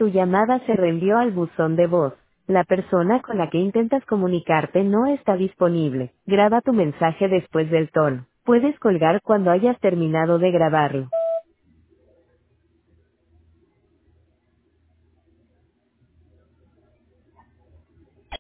Tu llamada se reenvió al buzón de voz. La persona con la que intentas comunicarte no está disponible. Graba tu mensaje después del tono. Puedes colgar cuando hayas terminado de grabarlo.